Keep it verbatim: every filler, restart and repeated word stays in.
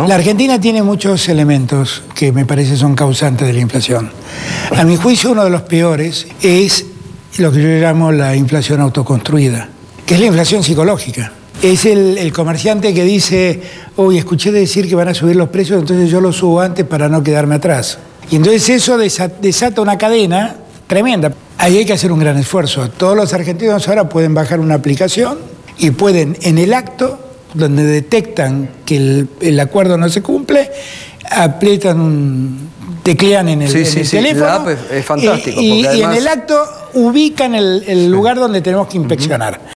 La Argentina tiene muchos elementos que me parece son causantes de la inflación. A mi juicio, uno de los peores es lo que yo llamo la inflación autoconstruida, que es la inflación psicológica. Es el, el comerciante que dice, uy, escuché decir que van a subir los precios, entonces yo los subo antes para no quedarme atrás. Y entonces eso desata una cadena tremenda. Ahí hay que hacer un gran esfuerzo. Todos los argentinos ahora pueden bajar una aplicación y pueden, en el acto, donde detectan que el, el acuerdo no se cumple, aprietan un... teclean en el, sí, en sí, el sí. teléfono. La app es, es fantástico. Y, y, porque además... y en el acto ubican el, el lugar donde tenemos que inspeccionar. Uh-huh.